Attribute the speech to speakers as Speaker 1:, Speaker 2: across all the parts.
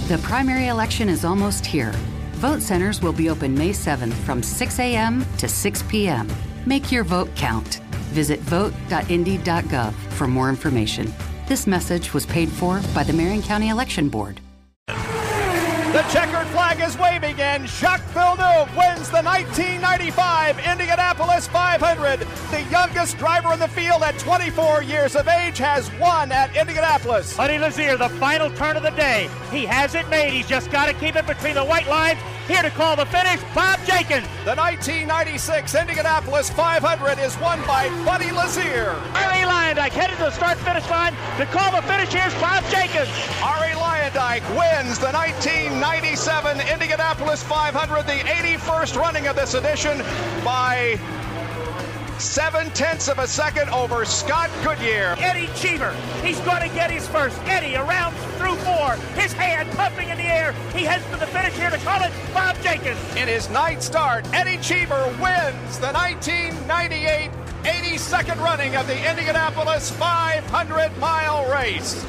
Speaker 1: The primary election is almost here. Vote centers will be open May 7th from 6 a.m. to 6 p.m. Make your vote count. Visit vote.indy.gov for more information. This message was paid for by the Marion County Election Board.
Speaker 2: The checkered flag is waving, and Jacques Villeneuve wins the 1995 Indianapolis 500. The youngest driver in the field at 24 years of age has won at Indianapolis.
Speaker 3: Eddie Lazier, the final turn of the day. He has it made. He's just got to keep it between the white lines. Here to call the finish, Bob Jenkins.
Speaker 2: The 1996 Indianapolis 500 is won by Buddy Lazier.
Speaker 3: Arie Luyendyk headed to the start-finish line. To call the finish, here's Bob Jenkins.
Speaker 2: Arie Luyendyk wins the 1997 Indianapolis 500, the 81st running of this edition, by 0.7 of a second over Scott Goodyear.
Speaker 3: Eddie Cheever, he's going to get his first. Eddie around through 4, his hand pumping in the air. He heads to the finish here to call it, Bob Jenkins.
Speaker 2: In his ninth start, Eddie Cheever wins the 1998 82nd running of the Indianapolis 500-mile race.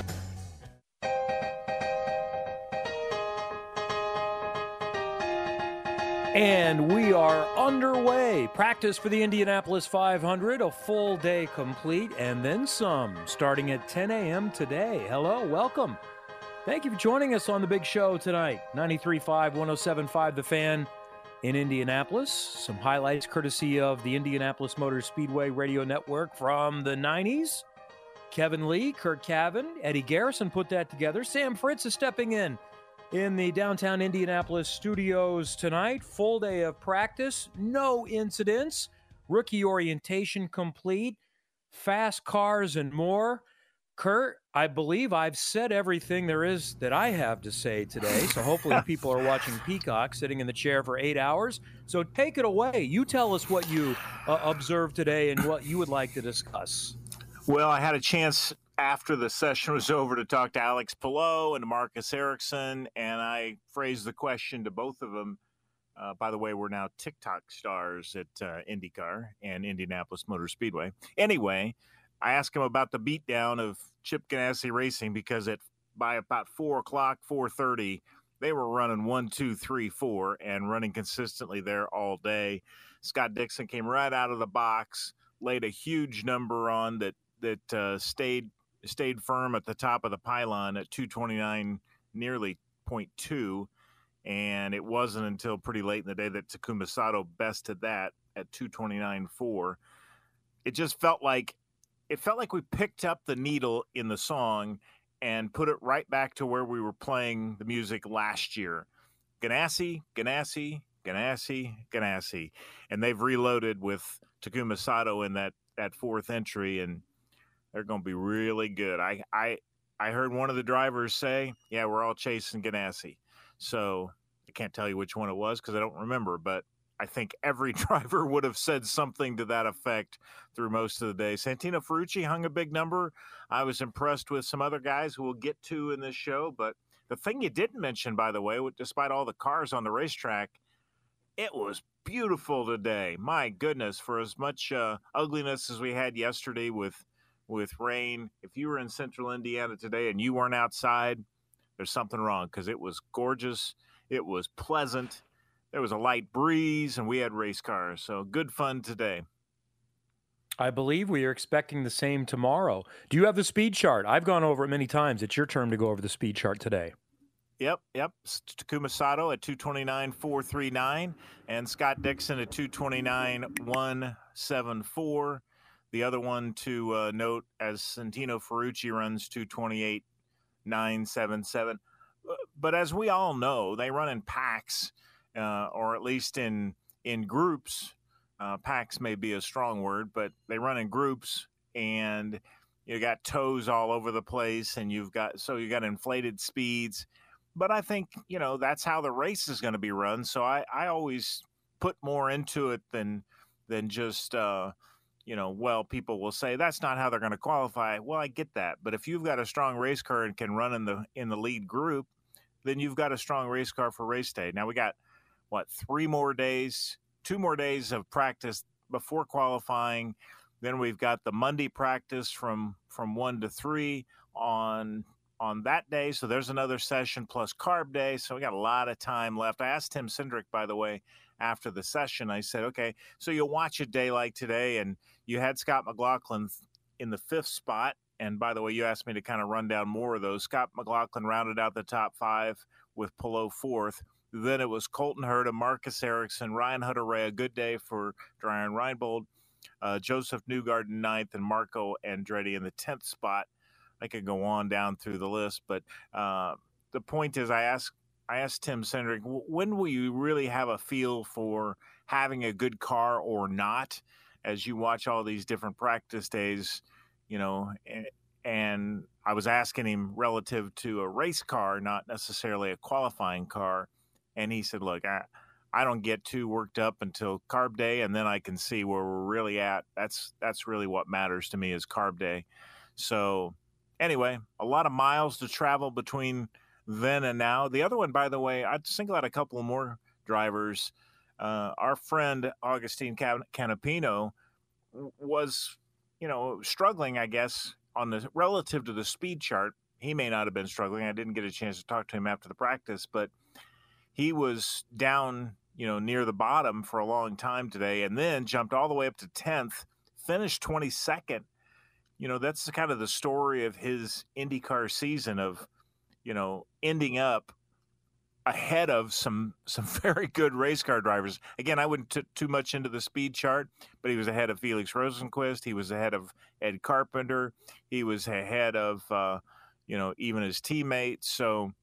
Speaker 4: And we are underway. Practice for the Indianapolis 500, a full day complete, and then some, starting at 10 a.m. today. Hello, welcome. Thank you for joining us on the big show tonight. 93.5, 107.5 The Fan in Indianapolis. Some highlights courtesy of the Indianapolis Motor Speedway Radio Network from the 90s. Kevin Lee, Kurt Cavan, Eddie Garrison put that together. Sam Fritz is stepping in the downtown Indianapolis studios tonight. Full day of practice, no incidents, rookie orientation complete, fast cars and more. Kurt, I believe I've said everything there is that I have to say today, so hopefully people are watching Peacock sitting in the chair for 8 hours. So take it away. You tell us what you observed today and what you would like to discuss.
Speaker 5: Well, I had a chance after the session was over to talk to Alex Palou and to Marcus Ericsson, and I phrased the question to both of them. By the way, we're now TikTok stars at IndyCar and Indianapolis Motor Speedway. Anyway, I asked him about the beatdown of Chip Ganassi Racing because by about 4 o'clock, 4:30, they were running 1, 2, 3, 4 and running consistently there all day. Scott Dixon came right out of the box, laid a huge number on that stayed firm at the top of the pylon at 2:29, nearly 0.2. And it wasn't until pretty late in the day that Takuma Sato bested that at 2:29.4. It just felt like we picked up the needle in the song and put it right back to where we were playing the music last year. Ganassi, Ganassi, Ganassi, Ganassi. And they've reloaded with Takuma Sato in that fourth entry, and they're going to be really good. I heard one of the drivers say, yeah, we're all chasing Ganassi. So I can't tell you which one it was because I don't remember, but I think every driver would have said something to that effect through most of the day. Santino Ferrucci hung a big number. I was impressed with some other guys who we'll get to in this show. But the thing you didn't mention, by the way, despite all the cars on the racetrack, it was beautiful today. My goodness, for as much ugliness as we had yesterday with rain, if you were in central Indiana today and you weren't outside, there's something wrong because it was gorgeous. It was pleasant. There was a light breeze, and we had race cars. So good fun today.
Speaker 4: I believe we are expecting the same tomorrow. Do you have the speed chart? I've gone over it many times. It's your turn to go over the speed chart today.
Speaker 5: Yep. Takuma Sato at 2:29.439 and Scott Dixon at 2:29.174. The other one to note, as Santino Ferrucci runs 2:28.977. But as we all know, they run in packs, or at least in groups. Packs may be a strong word, but they run in groups, and you got toes all over the place, and you got inflated speeds. But I think, that's how the race is going to be run. So I always put more into it than just, people will say that's not how they're going to qualify. Well, I get that. But if you've got a strong race car and can run in the lead group, then you've got a strong race car for race day. Now we got, 2 more days of practice before qualifying. Then we've got the Monday practice from 1 to 3 on on that day. So there's another session plus carb day. So we got a lot of time left. I asked Tim Cindric, by the way, after the session, I said, okay, so you'll watch a day like today, and you had Scott McLaughlin in the 5th spot. And by the way, you asked me to kind of run down more of those. Scott McLaughlin rounded out the top 5 with Palou 4th. Then it was Colton Herta, Marcus Ericsson, Ryan Hunter-Reay, a good day for Dreyer Reinbold, Joseph Newgarden 9th, and Marco Andretti in the 10th spot. I could go on down through the list, but the point is I asked Tim Cindric, when will you really have a feel for having a good car or not as you watch all these different practice days, you know, and I was asking him relative to a race car, not necessarily a qualifying car. And he said, look, I don't get too worked up until carb day, and then I can see where we're really at. That's really what matters to me is carb day. So anyway, a lot of miles to travel between then and now. The other one, by the way, I'd single out a couple of more drivers. Our friend Augustine Canapino was, you know, struggling, I guess, on the relative to the speed chart. He may not have been struggling. I didn't get a chance to talk to him after the practice, but he was down, you know, near the bottom for a long time today, and then jumped all the way up to 10th, finished 22nd. You know, that's kind of the story of his IndyCar season of, you know, ending up ahead of some very good race car drivers. Again, I wouldn't too much into the speed chart, but he was ahead of Felix Rosenqvist. He was ahead of Ed Carpenter. He was ahead of, you know, even his teammates. So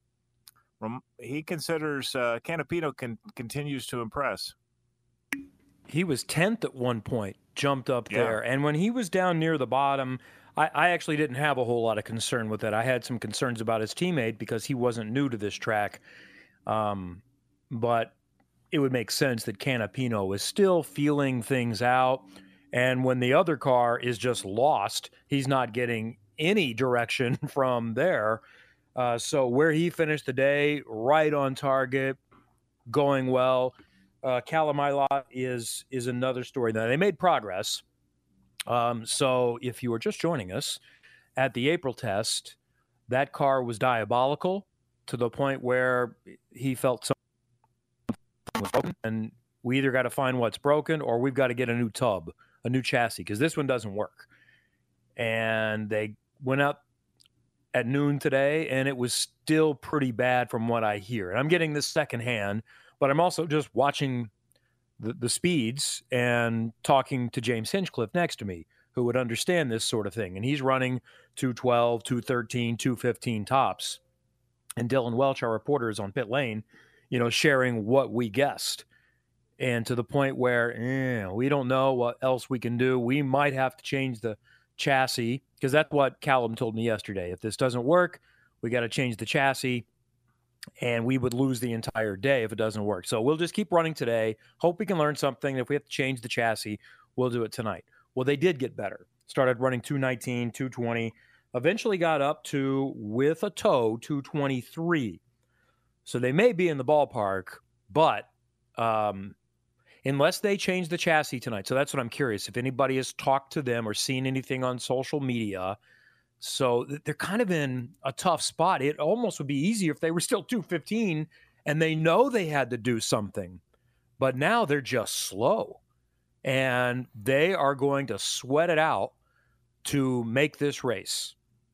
Speaker 5: he considers Canapino continues to impress.
Speaker 4: He was 10th at one point, jumped up there. And when he was down near the bottom, I actually didn't have a whole lot of concern with it. I had some concerns about his teammate because he wasn't new to this track. But it would make sense that Canapino was still feeling things out. And when the other car is just lost, he's not getting any direction from there. So where he finished the day, right on target, going well. Callum Ilott is another story. Now, they made progress. So if you were just joining us at the April test, that car was diabolical to the point where he felt something was broken. And we either got to find what's broken or we've got to get a new tub, a new chassis, because this one doesn't work. And they went out at noon today, and it was still pretty bad from what I hear. And I'm getting this secondhand, but I'm also just watching the speeds and talking to James Hinchcliffe next to me, who would understand this sort of thing. And he's running 212, 213, 215 tops. And Dylan Welch, our reporter, is on pit lane, you know, sharing what we guessed. And to the point where we don't know what else we can do. We might have to change the chassis, because that's what Callum told me yesterday. If this doesn't work, we got to change the chassis, and we would lose the entire day if it doesn't work. So we'll just keep running today, hope we can learn something. If we have to change the chassis, we'll do it tonight. Well, they did get better. Started running 219, 220, eventually got up to, with a tow, 223. So they may be in the ballpark, but unless they change the chassis tonight. So that's what I'm curious, if anybody has talked to them or seen anything on social media. So they're kind of in a tough spot. It almost would be easier if they were still 215 and they know they had to do something. But now they're just slow. And they are going to sweat it out to make this race.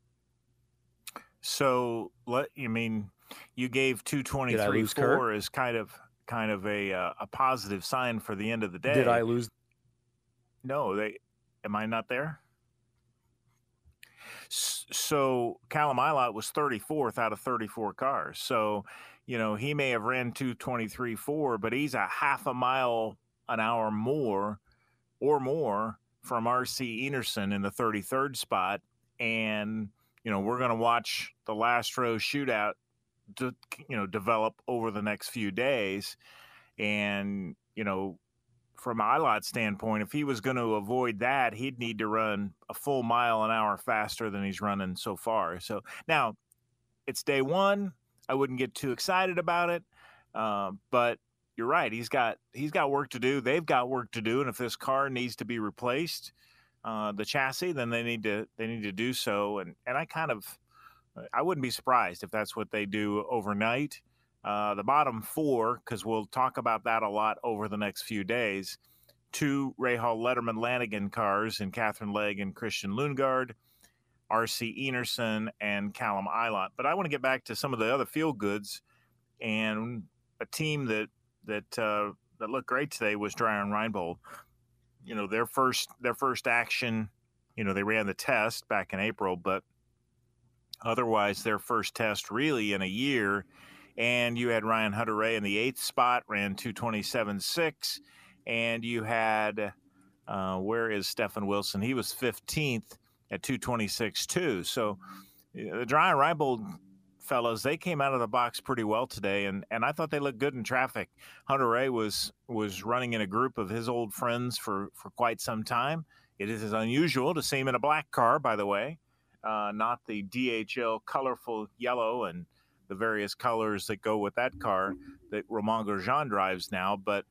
Speaker 5: So, you gave 223.4 as kind of a positive sign for the end of the day.
Speaker 4: Did I lose?
Speaker 5: No, am I not there? So Callum Ilott was 34th out of 34 cars. So, you know, he may have ran 223.4, but he's a half a mile an hour more from R.C. Enerson in the 33rd spot. And, you know, we're going to watch the last row shootout develop over the next few days. And, you know, from Ilott's standpoint, if he was going to avoid that, he'd need to run a full mile an hour faster than he's running so far. So now it's day one. I wouldn't get too excited about it. But you're right. He's got work to do. They've got work to do. And if this car needs to be replaced, the chassis, then they need to do so. And I kind of I wouldn't be surprised if that's what they do overnight. The bottom four, because we'll talk about that a lot over the next few days, 2 Rahal Letterman Lanigan cars in Catherine Legge and Christian Lundgaard, R.C. Enerson, and Callum Ilott. But I want to get back to some of the other field goods, and a team that looked great today was Dreyer Reinbold. You know, their first action, you know, they ran the test back in April, but otherwise their first test really in a year. And you had Ryan Hunter-Reay in the 8th spot, ran 2:27.6. And you had, where is Stefan Wilson? He was 15th at 2:26.2. So the Dreyer Reinbold fellas, they came out of the box pretty well today, and I thought they looked good in traffic. Hunter-Reay was running in a group of his old friends for quite some time. It is unusual to see him in a black car, by the way, not the DHL colorful yellow and the various colors that go with that car that Romain Grosjean drives now. But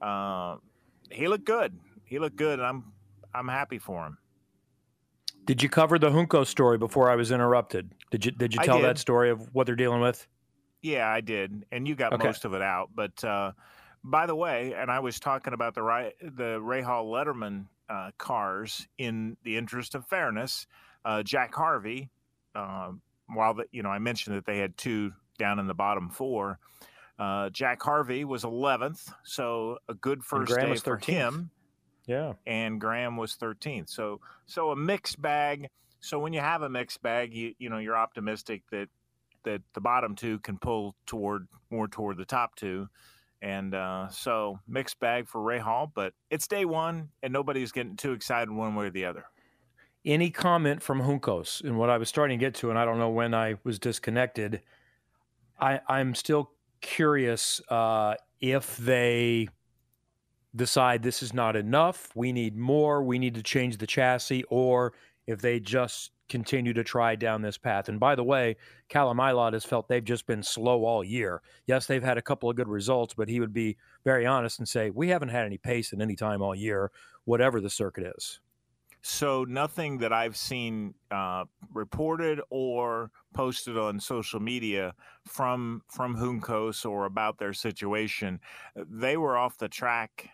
Speaker 5: he looked good. He looked good, and I'm happy for him.
Speaker 4: Did you cover the Junco story before I was interrupted? Did you tell that story of what they're dealing with?
Speaker 5: Yeah, I did, and you got most of it out. But by the way, and I was talking about the Rahal Letterman cars in the interest of fairness. Jack Harvey, while I mentioned that they had 2 down in the bottom 4. Jack Harvey was 11th, so a good first day for him.
Speaker 4: Yeah.
Speaker 5: And Graham was 13th. So a mixed bag. So when you have a mixed bag, you're optimistic that the bottom 2 can pull more toward the top 2. And so mixed bag for Rahal, but it's day one and nobody's getting too excited one way or the other.
Speaker 4: Any comment from Juncos? And what I was starting to get to, and I don't know when I was disconnected, I'm still curious if they decide this is not enough, we need more, we need to change the chassis, or if they just continue to try down this path. And by the way, Callum Ilott has felt they've just been slow all year. Yes, they've had a couple of good results, but he would be very honest and say, we haven't had any pace at any time all year, whatever the circuit is.
Speaker 5: So nothing that I've seen reported or posted on social media from Juncos or about their situation. They were off the track,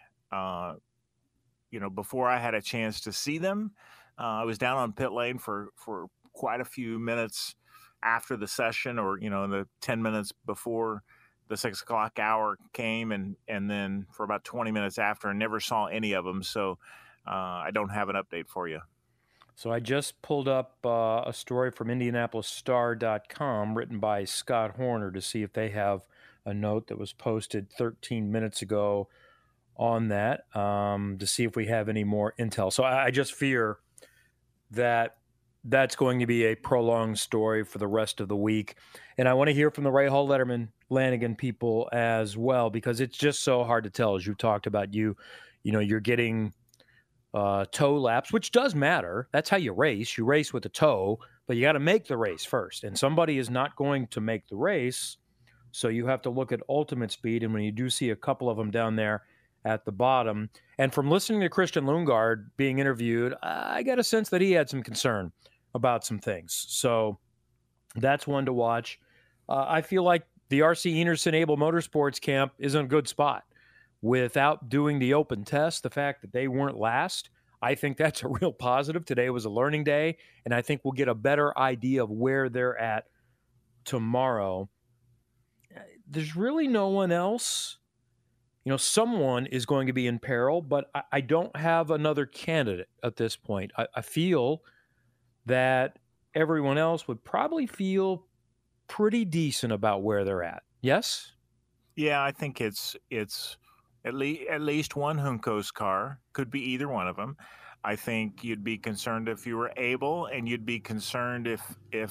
Speaker 5: before I had a chance to see them. I was down on pit lane for quite a few minutes after the session, or in the 10 minutes before the 6 o'clock hour came, and then for about 20 minutes after, and never saw any of them. So I don't have an update for you.
Speaker 4: So I just pulled up a story from IndianapolisStar.com written by Scott Horner to see if they have a note that was posted 13 minutes ago on that, to see if we have any more intel. So I just fear that that's going to be a prolonged story for the rest of the week. And I want to hear from the Rahal Letterman Lanigan people as well, because it's just so hard to tell. As you talked about, you're getting toe laps, which does matter. That's how you race. You race with a toe, but you got to make the race first. And somebody is not going to make the race, so you have to look at ultimate speed. And when you do see a couple of them down there at the bottom, and from listening to Christian Lundgaard being interviewed, I got a sense that he had some concern about some things. So that's one to watch. I feel like the R.C. Enerson Able Motorsports camp is in a good spot. Without doing the open test, the fact that they weren't last, I think that's a real positive. Today was a learning day, and I think we'll get a better idea of where they're at tomorrow. There's really no one else. Someone is going to be in peril, but I don't have another candidate at this point. I feel that everyone else would probably feel pretty decent about where they're at. Yes?
Speaker 5: Yeah, I think it's at least one Juncos car. Could be either one of them. I think you'd be concerned if you were able, and you'd be concerned if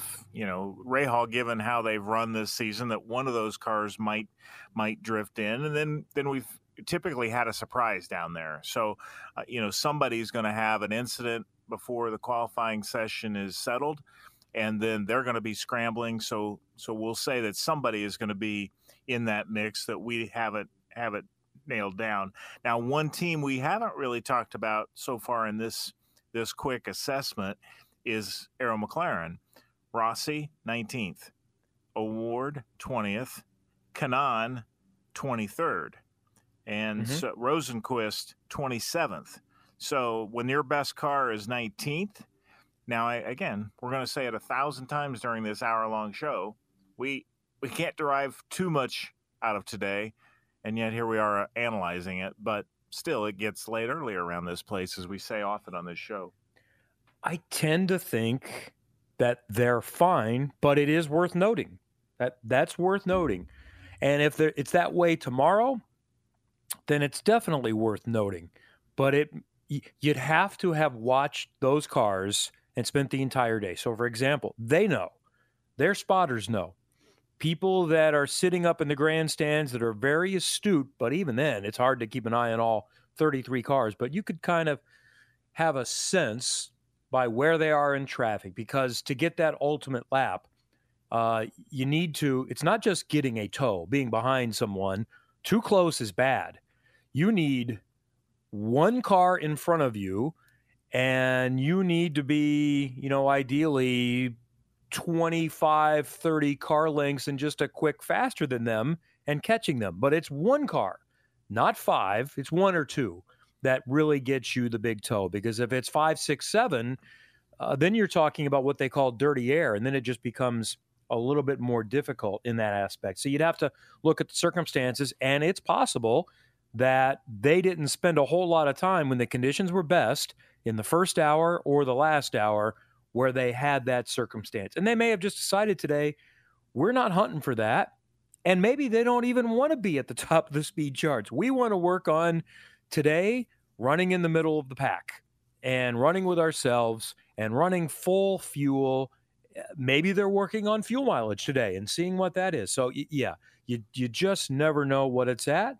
Speaker 5: Rahal, given how they've run this season, that one of those cars might drift in, and then we've typically had a surprise down there. So, somebody's going to have an incident before the qualifying session is settled, and then they're going to be scrambling. So we'll say that somebody is going to be in that mix that we haven't nailed down. Now, one team we haven't really talked about so far in this quick assessment is Arrow McLaren. Rossi, 19th. Award, 20th. Kanaan, 23rd. And so Rosenquist, 27th. So when your best car is 19th, now, again, we're going to say it 1,000 times during this hour-long show, we can't derive too much out of today, and yet here we are analyzing it. But still, it gets late early around this place, as we say often on this show.
Speaker 4: I tend to think that they're fine, but it is worth noting. That's worth noting. And if it's that way tomorrow, then it's definitely worth noting. But you'd have to have watched those cars and spent the entire day. So, for example, they know. Their spotters know. People that are sitting up in the grandstands that are very astute, but even then, it's hard to keep an eye on all 33 cars. But you could kind of have a sense by where they are in traffic, because to get that ultimate lap, you need to, it's not just getting a tow, being behind someone. Too close is bad. You need one car in front of you, and you need to be, ideally 25, 30 car lengths and just a quick faster than them and catching them. But it's one car, not five. It's one or two that really gets you the big tow. Because if it's 5, 6, 7, then you're talking about what they call dirty air, and then it just becomes a little bit more difficult in that aspect. So you'd have to look at the circumstances, and it's possible that they didn't spend a whole lot of time when the conditions were best in the first hour or the last hour where they had that circumstance. And they may have just decided today, we're not hunting for that. And maybe they don't even want to be at the top of the speed charts. We want to work on today running in the middle of the pack and running with ourselves and running full fuel. Maybe they're working on fuel mileage today and seeing what that is. So, yeah, you just never know what it's at.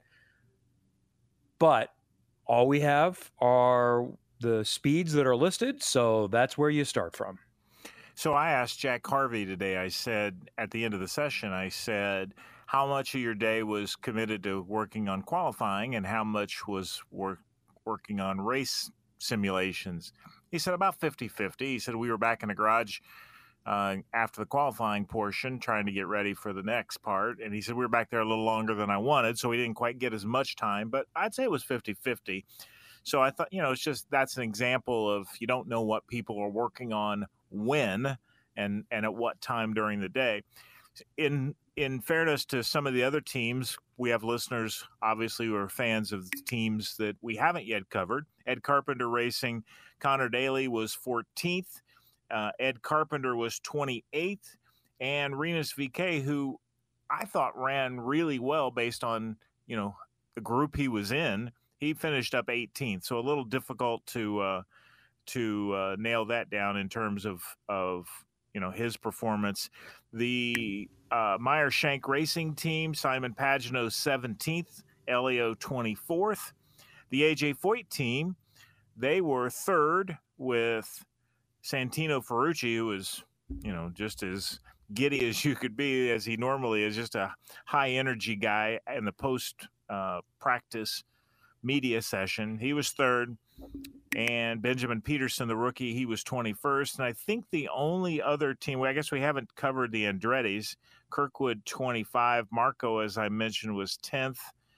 Speaker 4: But all we have are the speeds that are listed, so that's where you start from.
Speaker 5: So I asked Jack Harvey today, I said, at the end of the session, I said, how much of your day was committed to working on qualifying and how much was working on race simulations? He said about 50-50. He said we were back in the garage after the qualifying portion trying to get ready for the next part. And he said we were back there a little longer than I wanted, so we didn't quite get as much time. But I'd say it was 50-50. So I thought, it's just that's an example of you don't know what people are working on when and at what time during the day. In fairness to some of the other teams, we have listeners, obviously, who are fans of teams that we haven't yet covered. Ed Carpenter Racing, Connor Daly was 14th. Ed Carpenter was 28th. And Rinus VeeKay, who I thought ran really well based on, the group he was in, he finished up 18th. So a little difficult to nail that down in terms of his performance. The Meyer Shank Racing Team, Simon Pagenaud 17th, Elio 24th. The AJ Foyt Team, they were third with Santino Ferrucci, who is, just as giddy as you could be, as he normally is, just a high-energy guy in the post-practice media session. He was third. And Benjamin Peterson, the rookie, he was 21st. And I think the only other team, I guess we haven't covered the Andretti's, Kirkwood 25. Marco, as I mentioned, was 10th.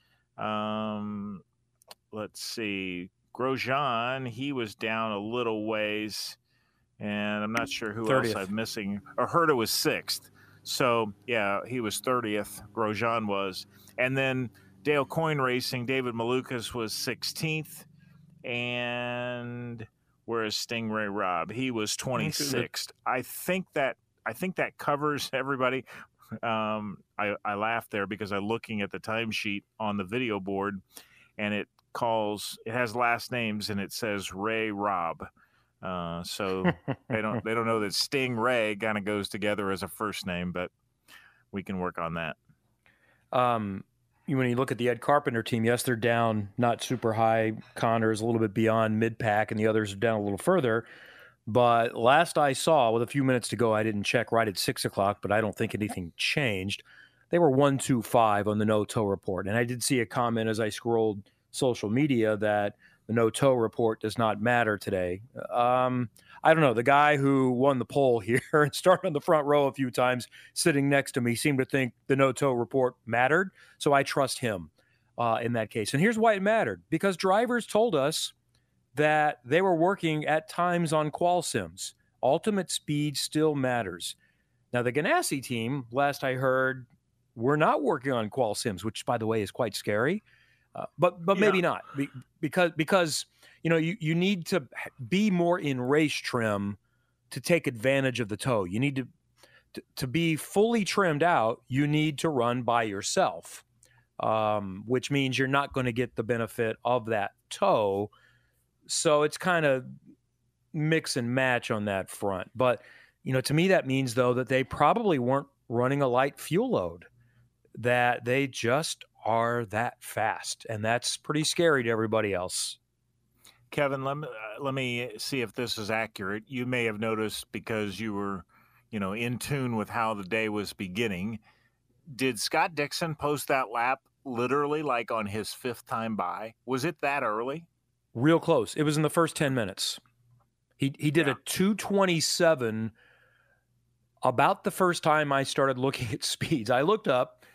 Speaker 5: Let's see. Grosjean, he was down a little ways. And I'm not sure who
Speaker 4: 30th.
Speaker 5: else I'm missing. Herta was 6th. So, yeah, he was 30th. Grosjean was. And then Dale Coyne Racing, David Malukas was 16th. And whereas Stingray Robb, he was 26th. I think that covers everybody. I laughed there because I'm looking at the timesheet on the video board, and it has last names and it says Ray Robb. So they don't know that Sting Ray kind of goes together as a first name, but we can work on that.
Speaker 4: When you look at the Ed Carpenter team, yes, they're down not super high. Connor's a little bit beyond mid-pack, and the others are down a little further. But last I saw, with a few minutes to go, I didn't check right at 6 o'clock, but I don't think anything changed. They were 1-2-5 on the no-tow report. And I did see a comment as I scrolled social media that the no-tow report does not matter today. I don't know. The guy who won the poll here and started on the front row a few times sitting next to me seemed to think the no-tow report mattered, so I trust him in that case. And here's why it mattered. Because drivers told us that they were working at times on qual sims. Ultimate speed still matters. Now, the Ganassi team, last I heard, were not working on qual sims, which, by the way, is quite scary. But maybe not, because you need to be more in race trim to take advantage of the tow. You need to be fully trimmed out. You need to run by yourself, which means you're not going to get the benefit of that tow. So it's kind of mix and match on that front. But to me, that means though that they probably weren't running a light fuel load, that they just are that fast, and that's pretty scary to everybody else.
Speaker 5: Kevin, let me see if this is accurate. You may have noticed, because you were, in tune with how the day was beginning. Did Scott Dixon post that lap literally like on his fifth time by? Was it that early?
Speaker 4: Real close. It was in the first 10 minutes. He did a 2:27 about the first time I started looking at speeds. I looked up,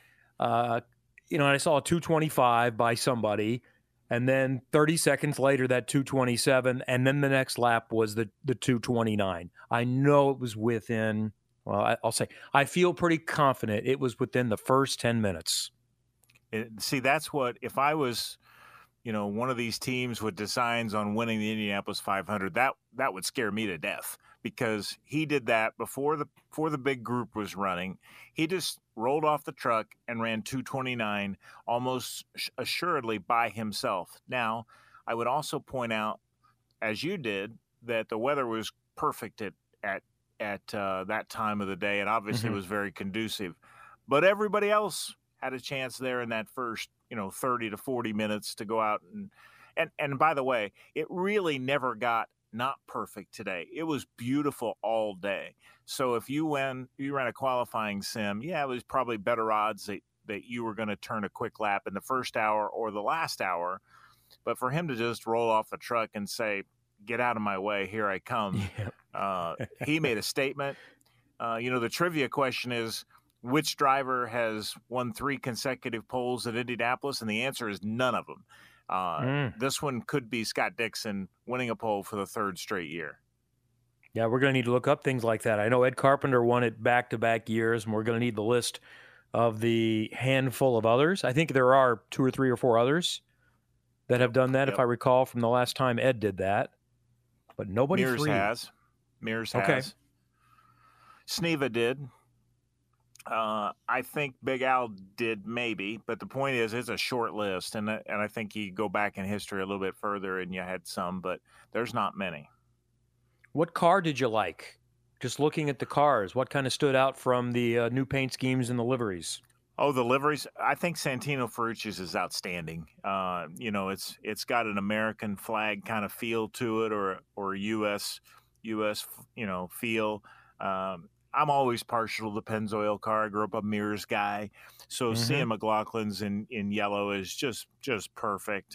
Speaker 4: and I saw a 2:25 by somebody, and then 30 seconds later, that 2:27, and then the next lap was the 2:29. I know it was within, I'll say, I feel pretty confident it was within the first 10 minutes.
Speaker 5: See, that's what, if I was, one of these teams with designs on winning the Indianapolis 500, that would scare me to death, because he did that before the big group was running. He just rolled off the truck and ran 2:29 almost assuredly by himself. Now, I would also point out, as you did, that the weather was perfect at that time of the day, and obviously was very conducive. But everybody else had a chance there in that first 30 to 40 minutes to go out and by the way, it really never got not perfect today. It was beautiful all day. So if you ran a qualifying sim, it was probably better odds that you were going to turn a quick lap in the first hour or the last hour. But for him to just roll off the truck and say, "Get out of my way, here I come," he made a statement. The trivia question is, which driver has won 3 consecutive poles at Indianapolis? And the answer is none of them. This one could be Scott Dixon winning a pole for the 3rd straight year.
Speaker 4: Yeah, we're going to need to look up things like that. I know Ed Carpenter won it back-to-back years, and we're going to need the list of the handful of others. I think there are 2 or 3 or 4 others that have done that, if I recall, from the last time Ed did that. But nobody.
Speaker 5: Mears has. Sneva did. I think Big Al did maybe, but the point is it's a short list, and I think you go back in history a little bit further and you had some, but there's not many.
Speaker 4: What car did you like? Just looking at the cars, what kind of stood out from the new paint schemes and the liveries?
Speaker 5: Oh, the liveries. I think Santino Ferrucci's is outstanding. It's got an American flag kind of feel to it, or U.S. feel. I'm always partial to the Pennzoil car. I grew up a Mears guy, so seeing McLaughlin's in yellow is just perfect.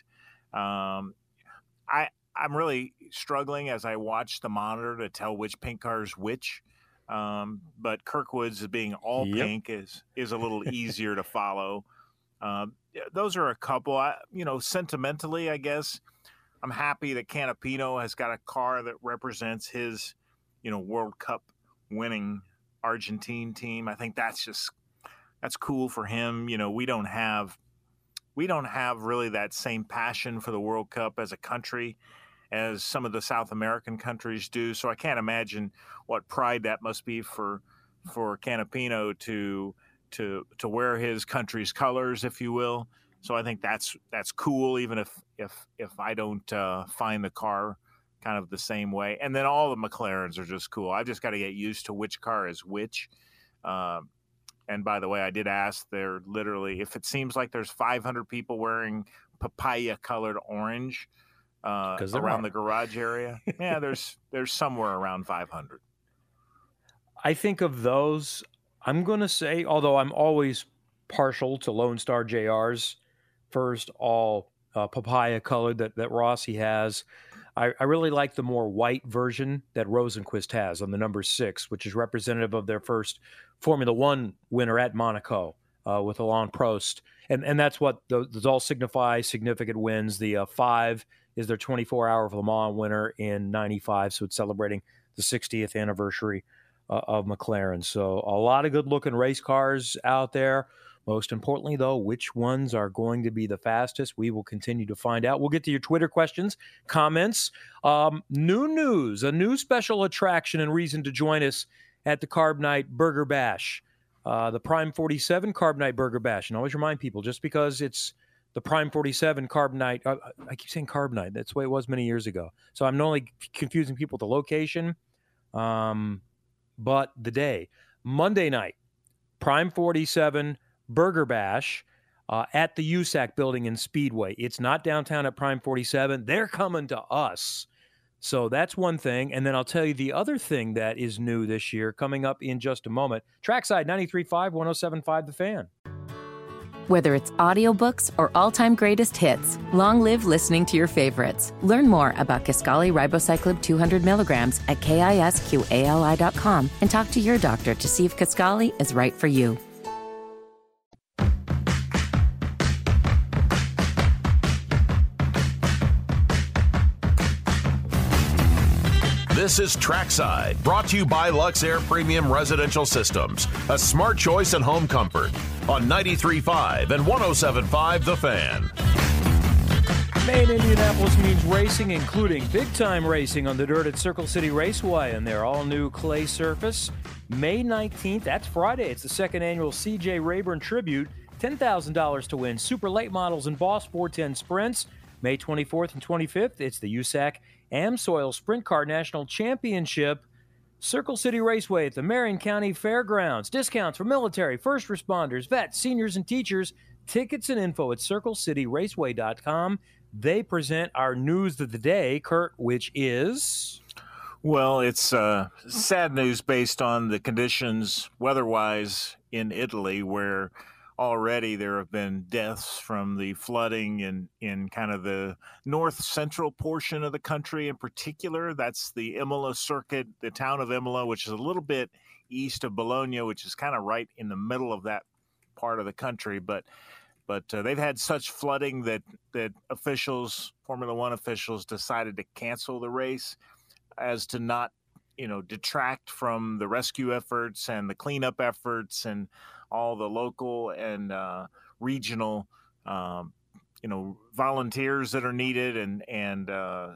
Speaker 5: I'm really struggling as I watch the monitor to tell which paint car is which. But Kirkwood's being all pink is a little easier to follow. Those are a couple. Sentimentally, I guess I'm happy that Canapino has got a car that represents his, World Cup winning Argentine team. I think that's cool for him. We don't have really that same passion for the World Cup as a country as some of the South American countries do. So I can't imagine what pride that must be for Canapino to wear his country's colors, if you will. So I think that's cool, even if I don't find the car kind of the same way. And then all the McLarens are just cool. I've just got to get used to which car is which. And by the way, I did ask, they're literally, if it seems like there's 500 people wearing papaya-colored orange around the garage area, there's somewhere around 500.
Speaker 4: I think of those, I'm going to say, although I'm always partial to Lone Star JR's first all papaya colored that Rossi has. I really like the more white version that Rosenqvist has on the number 6, which is representative of their first Formula One winner at Monaco with Alain Prost. And that's what those all signify significant wins. The 5 is their 24-hour of Le Mans winner in 95, so it's celebrating the 60th anniversary of McLaren. So a lot of good-looking race cars out there. Most importantly, though, which ones are going to be the fastest? We will continue to find out. We'll get to your Twitter questions, comments. New news, a new special attraction and reason to join us at the Carb Night Burger Bash. The Prime 47 Carb Night Burger Bash. And always remind people, just because it's the Prime 47 Carb Night, I keep saying Carb Night. That's the way it was many years ago. So I'm not only confusing people with the location, but the day. Monday night, Prime 47 Burger Bash at the USAC building in Speedway. It's not downtown at Prime 47. They're coming to us. So that's one thing. And then I'll tell you the other thing that is new this year coming up in just a moment. Trackside 93.5, 107.5 The Fan.
Speaker 6: Whether it's audiobooks or all-time greatest hits, long live listening to your favorites. Learn more about Kisqali Ribociclib 200 milligrams at KISQALI.com and talk to your doctor to see if Kisqali is right for you.
Speaker 7: This is Trackside, brought to you by Luxair Premium Residential Systems, a smart choice in home comfort, on 93.5 and 107.5 The Fan.
Speaker 4: Main Indianapolis means racing, including big-time racing on the dirt at Circle City Raceway and their all-new clay surface. May 19th, that's Friday. It's the second annual C.J. Rayburn Tribute. $10,000 to win. Super late models and Boss 410 Sprints. May 24th and 25th, it's the USAC Amsoil Sprint Car National Championship. Circle City Raceway at the Marion County Fairgrounds. Discounts for military, first responders, vets, seniors, and teachers. Tickets and info at circlecityraceway.com. They present our news of the day, Kurt, which is...
Speaker 5: Well, it's sad news based on the conditions weather-wise in Italy, where already there have been deaths from the flooding in kind of the north-central portion of the country in particular. That's the Imola circuit, the town of Imola, which is a little bit east of Bologna, which is kind of right in the middle of that part of the country. But they've had such flooding that officials, Formula One officials, decided to cancel the race as to not, detract from the rescue efforts and the cleanup efforts and all the local and regional, volunteers that are needed and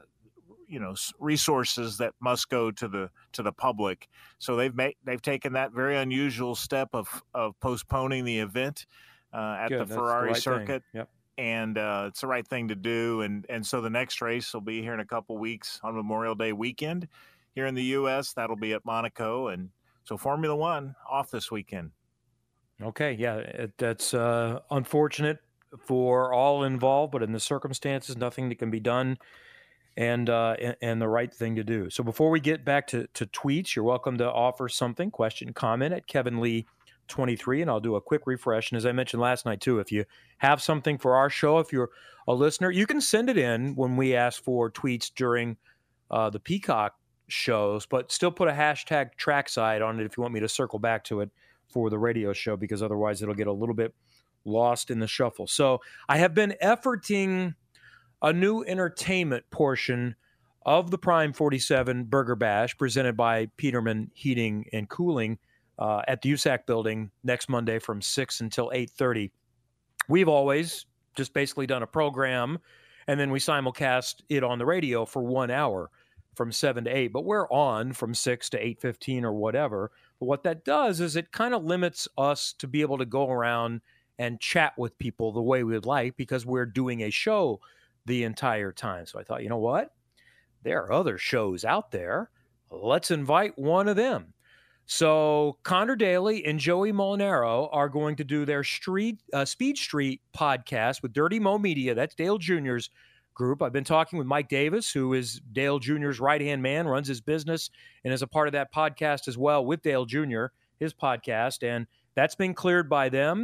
Speaker 5: resources that must go to the public. So they've taken that very unusual step of postponing the event at the Ferrari circuit.
Speaker 4: Yep.
Speaker 5: And it's the right thing to do. And so the next race will be here in a couple weeks on Memorial Day weekend here in the U.S. That'll be at Monaco. And so Formula One off this weekend.
Speaker 4: Okay, yeah, that's unfortunate for all involved, but in the circumstances, nothing that can be done, and the right thing to do. So before we get back to tweets, you're welcome to offer something, question, comment at Kevin Lee 23, and I'll do a quick refresh. And as I mentioned last night too, if you have something for our show, if you're a listener, you can send it in when we ask for tweets during the Peacock shows, but still put a hashtag trackside on it if you want me to circle back to it for the radio show, because otherwise it'll get a little bit lost in the shuffle. So I have been efforting a new entertainment portion of the Prime 47 Burger Bash presented by Peterman Heating and Cooling at the USAC building next Monday from 6 until 8:30. We've always just basically done a program, and then we simulcast it on the radio for 1 hour from 7 to 8, but we're on from 6 to 8:15 or whatever. But what that does is it kind of limits us to be able to go around and chat with people the way we would like, because we're doing a show the entire time. So I thought, you know what? There are other shows out there. Let's invite one of them. So Connor Daly and Joey Molinaro are going to do their Speed Street podcast with Dirty Mo Media. That's Dale Jr.'s group. I've been talking with Mike Davis, who is Dale Jr.'s right-hand man, runs his business, and is a part of that podcast as well with Dale Jr., his podcast. And that's been cleared by them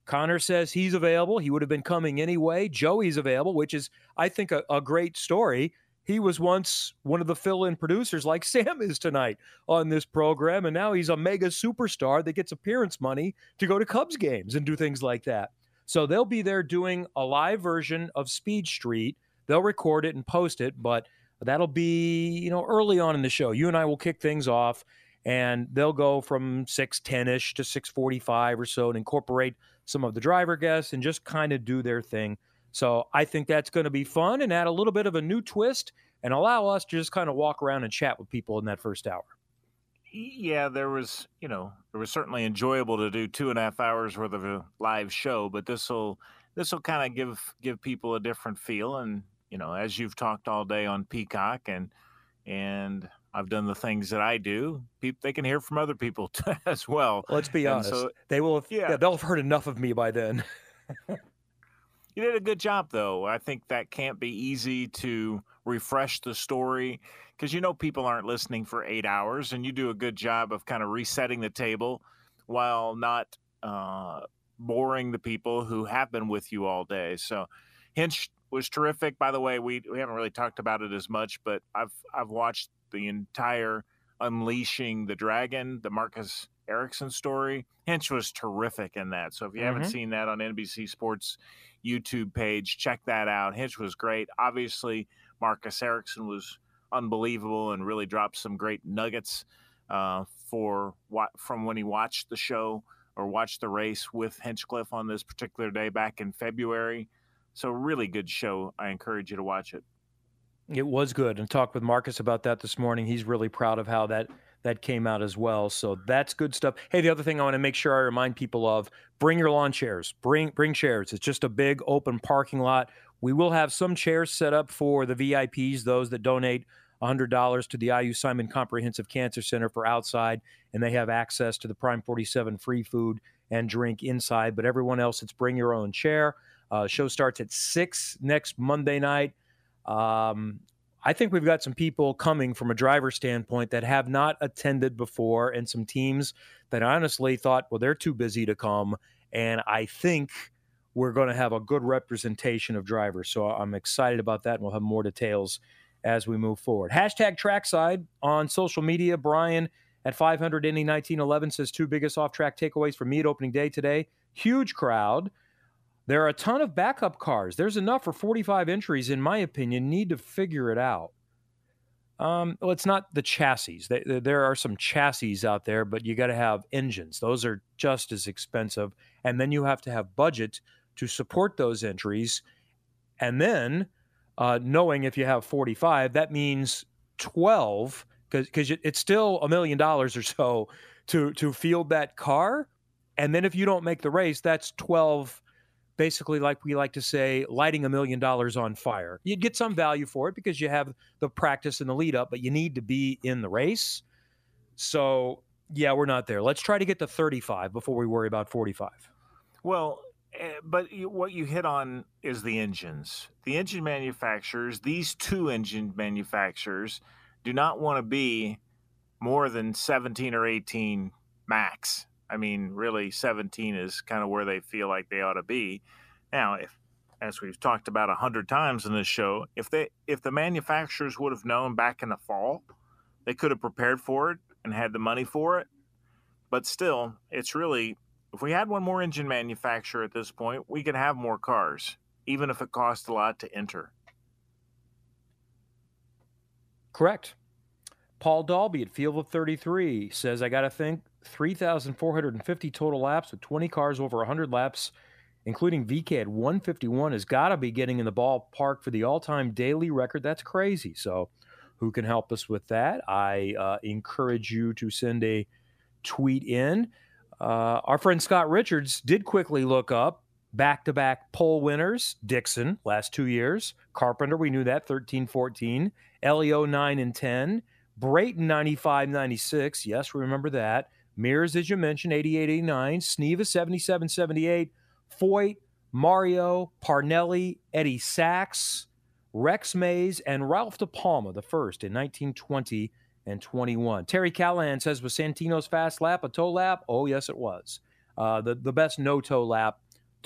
Speaker 4: Connor says he's available. He would have been coming anyway. Joey's available, which is, I think, a great story. He was once one of the fill-in producers like Sam is tonight on this program, and now he's a mega superstar that gets appearance money to go to Cubs games and do things like that. So they'll be there doing a live version of Speed Street. They'll record it and post it, but that'll be, early on in the show. You and I will kick things off, and they'll go from 6:10-ish to 6:45 or so and incorporate some of the driver guests and just kind of do their thing. So I think that's going to be fun and add a little bit of a new twist and allow us to just kind of walk around and chat with people in that first hour.
Speaker 5: Yeah, there was certainly enjoyable to do 2.5 hours worth of a live show, but this will kind of give people a different feel. And, as you've talked all day on Peacock and I've done the things that I do, they can hear from other people as well.
Speaker 4: Let's be honest. So, they'll have heard enough of me by then.
Speaker 5: You did a good job, though. I think that can't be easy to refresh the story because people aren't listening for 8 hours, and you do a good job of kind of resetting the table while not boring the people who have been with you all day. So Hinch was terrific. By the way, we haven't really talked about it as much, but I've watched the entire Unleashing the Dragon, the Marcus Ericsson story. Hinch was terrific in that. So if you haven't seen that on NBC Sports YouTube page, check that out. Hinch was great. Obviously, Marcus Ericsson was unbelievable and really dropped some great nuggets from when he watched the show or watched the race with Hinchcliffe on this particular day back in February. So really good show. I encourage you to watch it.
Speaker 4: It was good. And talked with Marcus about that this morning. He's really proud of how that came out as well. So that's good stuff. Hey, the other thing I want to make sure I remind people of, bring your lawn chairs. Bring chairs. It's just a big open parking lot. We will have some chairs set up for the VIPs, those that donate $100 to the IU Simon Comprehensive Cancer Center for outside, and they have access to the Prime 47 free food and drink inside. But everyone else, it's bring your own chair. Show starts at 6 next Monday night. I think we've got some people coming from a driver standpoint that have not attended before, and some teams that honestly thought, well, they're too busy to come. And I think we're going to have a good representation of drivers. So I'm excited about that, and we'll have more details as we move forward. Hashtag Trackside on social media. Brian at 500 Indy 1911 says 2 biggest off-track takeaways for me at opening day today. Huge crowd. There are a ton of backup cars. There's enough for 45 entries, in my opinion. Need to figure it out. Well, it's not the chassis. There are some chassis out there, but you got to have engines. Those are just as expensive. And then you have to have budget to support those entries. And then knowing if you have 45, that means 12, because it's still $1 million or so to field that car. And then if you don't make the race, that's 12. Basically, like we like to say, lighting $1 million on fire. You'd get some value for it because you have the practice and the lead up, but you need to be in the race. So, yeah, we're not there. Let's try to get to 35 before we worry about 45.
Speaker 5: Well, but what you hit on is the engines. The engine manufacturers, these 2 engine manufacturers, do not want to be more than 17 or 18 max. I mean, really, 17 is kind of where they feel like they ought to be. Now, as we've talked about 100 times in this show, if the manufacturers would have known back in the fall, they could have prepared for it and had the money for it. But still, it's really, if we had one more engine manufacturer at this point, we could have more cars, even if it costs a lot to enter.
Speaker 4: Correct. Paul Dalby at Field of 33 says, I got to think 3,450 total laps with 20 cars over 100 laps, including VK at 151, has got to be getting in the ballpark for the all-time daily record. That's crazy. So who can help us with that? I encourage you to send a tweet in. Our friend Scott Richards did quickly look up back-to-back pole winners. Dixon, last 2 years. Carpenter, we knew that, 13-14. Elio, 9 and 10. Brayton, 95-96. Yes, remember that. Mears, as you mentioned, 88-89. Sneva, 77-78. Foyt, Mario, Parnelli, Eddie Sachs, Rex Mays, and Ralph De Palma, the first in 1920 and 21. Terry Callahan says, was Santino's fast lap a toe lap? Oh, yes, it was. The best no-toe lap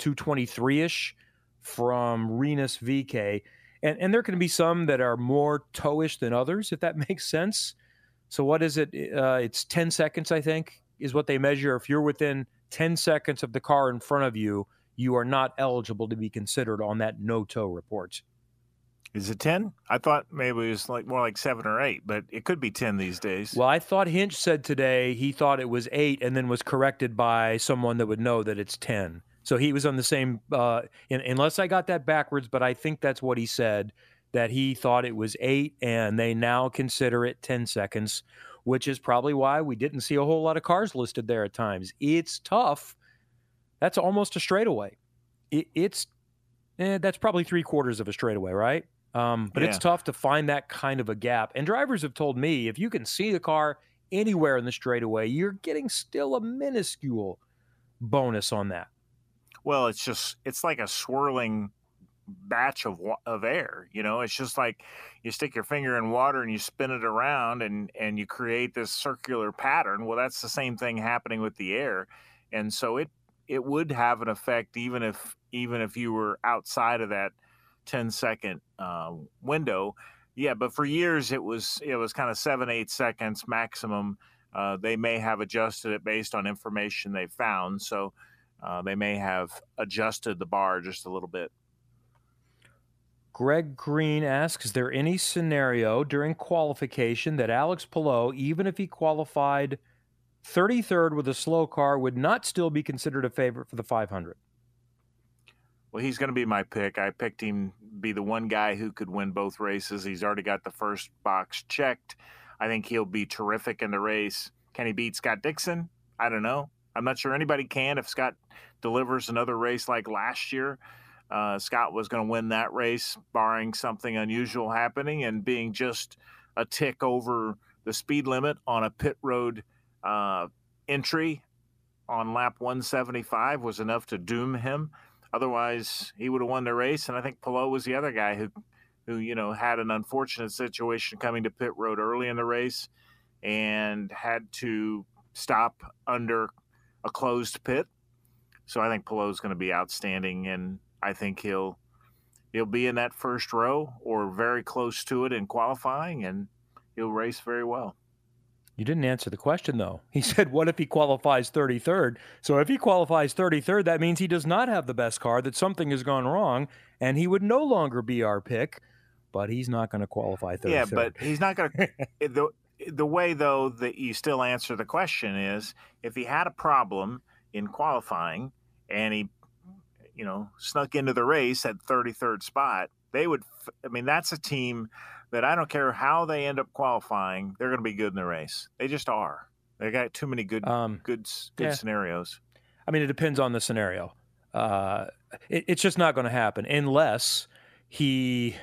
Speaker 4: 223-ish from Rinus VeeKay. And there can be some that are more towish than others, if that makes sense. So what is it? It's 10 seconds, I think, is what they measure. If you're within 10 seconds of the car in front of you, you are not eligible to be considered on that no-tow report.
Speaker 5: Is it 10? I thought maybe it was more like 7 or 8, but it could be 10 these days.
Speaker 4: Well, I thought Hinch said today he thought it was 8 and then was corrected by someone that would know that it's 10. So he was on the same, unless I got that backwards, but I think that's what he said, that he thought it was 8 and they now consider it 10 seconds, which is probably why we didn't see a whole lot of cars listed there at times. It's tough. That's almost a straightaway. That's probably 3/4 of a straightaway, right? But It's tough to find that kind of a gap. And drivers have told me if you can see the car anywhere in the straightaway, you're getting still a minuscule bonus on that.
Speaker 5: Well, it's like a swirling batch of air. It's just like you stick your finger in water and you spin it around and you create this circular pattern. Well, that's the same thing happening with the air. And so it would have an effect even if you were outside of that 10-second window. Yeah, but for years it was kind of 7-8 seconds maximum. They may have adjusted it based on information they found, so they may have adjusted the bar just a little bit.
Speaker 4: Greg Green asks, is there any scenario during qualification that Alex Palou, even if he qualified 33rd with a slow car, would not still be considered a favorite for the 500?
Speaker 5: Well, he's going to be my pick. I picked him be the one guy who could win both races. He's already got the first box checked. I think he'll be terrific in the race. Can he beat Scott Dixon? I don't know. I'm not sure anybody can if Scott delivers another race like last year. Scott was going to win that race, barring something unusual happening, and being just a tick over the speed limit on a pit road entry on lap 175 was enough to doom him. Otherwise, he would have won the race, and I think Palou was the other guy who had an unfortunate situation coming to pit road early in the race and had to stop under a closed pit. So I think Palou's going to be outstanding, and I think he'll be in that first row or very close to it in qualifying, and he'll race very well.
Speaker 4: You didn't answer the question, though. He said, what if he qualifies 33rd? So if he qualifies 33rd, that means he does not have the best car, that something has gone wrong, and he would no longer be our pick, but he's not going to qualify 33rd.
Speaker 5: Yeah, but he's not going to – the way, though, that you still answer the question is if he had a problem in qualifying and he, snuck into the race at 33rd spot, they would – I mean, that's a team – that I don't care how they end up qualifying, they're going to be good in the race. They just are. They got too many good scenarios.
Speaker 4: I mean, it depends on the scenario. It's just not going to happen unless he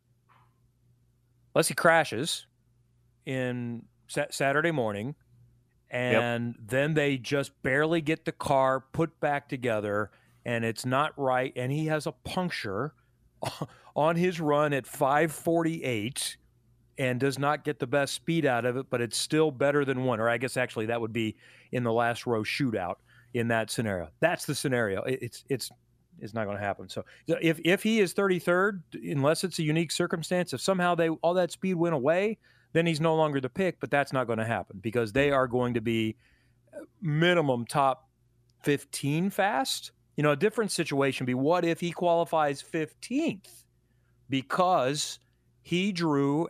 Speaker 4: crashes in Saturday morning, and then they just barely get the car put back together, and it's not right, and he has a puncture on his run at 5:48 and does not get the best speed out of it, but it's still better than one. Or I guess actually that would be in the last row shootout in that scenario. That's the scenario. It's not going to happen. So if he is 33rd, unless it's a unique circumstance, if somehow all that speed went away, then he's no longer the pick, but that's not going to happen because they are going to be minimum top 15 fast. A different situation would be what if he qualifies 15th because he drew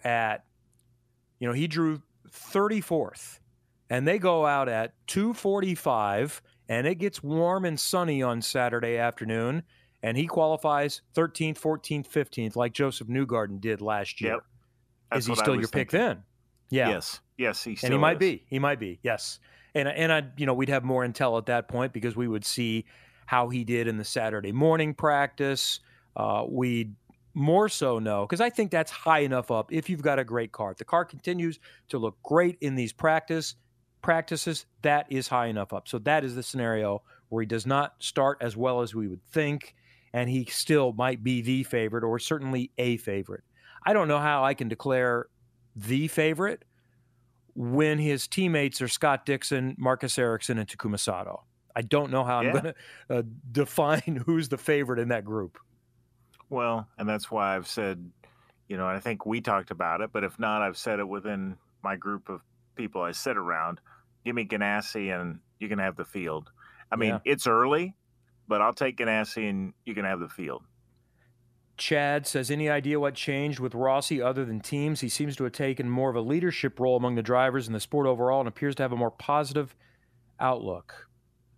Speaker 4: 34th and they go out at 2:45 and it gets warm and sunny on Saturday afternoon and he qualifies 13th, 14th, 15th like Joseph Newgarden did last year.
Speaker 5: Yep.
Speaker 4: Is he still your pick then? Yeah.
Speaker 5: Yes, he still
Speaker 4: and he might
Speaker 5: is.
Speaker 4: He might be. Yes. And we'd have more intel at that point because we would see how he did in the Saturday morning practice. We'd more so know, because I think that's high enough up if you've got a great car. If the car continues to look great in these practices, that is high enough up. So that is the scenario where he does not start as well as we would think, and he still might be the favorite or certainly a favorite. I don't know how I can declare the favorite when his teammates are Scott Dixon, Marcus Ericsson, and Takuma Sato. I don't know how I'm going to define who's the favorite in that group.
Speaker 5: Well, and that's why I've said, I think we talked about it, but if not, I've said it within my group of people I sit around. Give me Ganassi and you can have the field. I mean, it's early, but I'll take Ganassi and you can have the field.
Speaker 4: Chad says, any idea what changed with Rossi other than teams? He seems to have taken more of a leadership role among the drivers in the sport overall and appears to have a more positive outlook.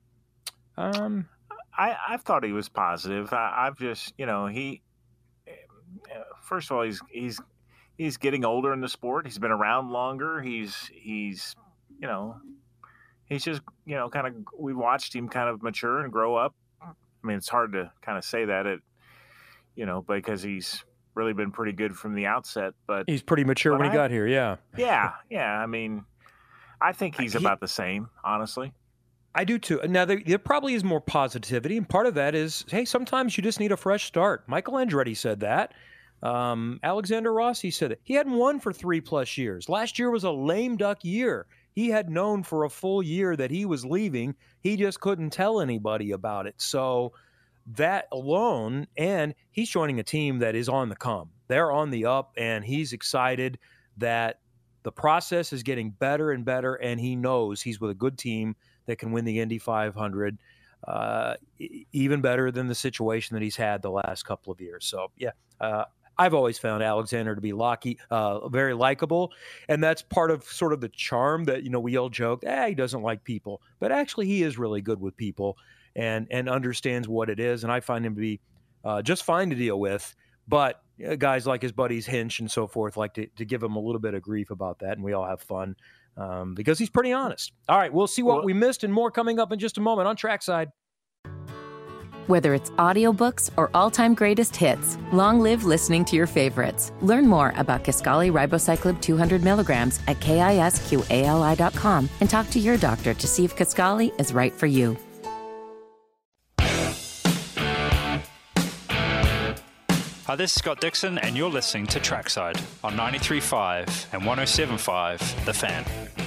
Speaker 5: I've thought he was positive. I've just, first of all, he's getting older in the sport. He's been around longer. He's just, kind of, we watched him kind of mature and grow up. I mean, it's hard to kind of say that because he's really been pretty good from the outset, but
Speaker 4: he's pretty mature when he got here. Yeah.
Speaker 5: Yeah. I mean, I think he's about the same, honestly.
Speaker 4: I do too. Now, there probably is more positivity, and part of that is, hey, sometimes you just need a fresh start. Michael Andretti said that. Alexander Rossi said it. He hadn't won for 3+ years. Last year was a lame duck year. He had known for a full year that he was leaving. He just couldn't tell anybody about it. So that alone, and he's joining a team that is on the come. They're on the up, and he's excited that the process is getting better and better, and he knows he's with a good team that can win the Indy 500 even better than the situation that he's had the last couple of years. So, I've always found Alexander to be very likable, and that's part of sort of the charm that, we all joke, he doesn't like people. But actually, he is really good with people and understands what it is, and I find him to be just fine to deal with. But guys like his buddies Hinch and so forth like to give him a little bit of grief about that, and we all have fun because he's pretty honest. All right, we'll see what we missed and more coming up in just a moment on Trackside.
Speaker 6: Whether it's audiobooks or all-time greatest hits, long live listening to your favorites. Learn more about Kisqali Ribociclib 200 milligrams at KISQALI.com and talk to your doctor to see if Kisqali is right for you.
Speaker 8: Hi, this is Scott Dixon, and you're listening to Trackside on 93.5 and 107.5 The Fan.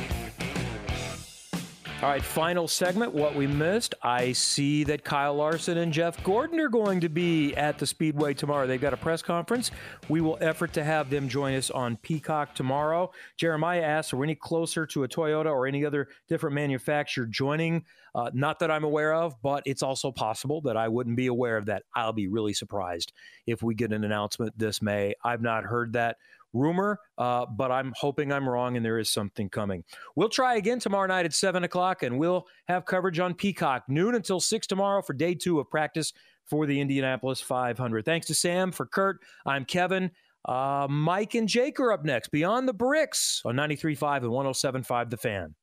Speaker 4: All right, final segment, what we missed. I see that Kyle Larson and Jeff Gordon are going to be at the Speedway tomorrow. They've got a press conference. We will effort to have them join us on Peacock tomorrow. Jeremiah asks, are we any closer to a Toyota or any other different manufacturer joining? Not that I'm aware of, but it's also possible that I wouldn't be aware of that. I'll be really surprised if we get an announcement this May. I've not heard that rumor, but I'm hoping I'm wrong and there is something coming. We'll try again tomorrow night at 7 o'clock, and we'll have coverage on Peacock noon until 6 tomorrow for day 2 of practice for the Indianapolis 500. Thanks to Sam. For Kurt, I'm Kevin. Mike and Jake are up next. Beyond the Bricks on 93.5 and 107.5 The Fan.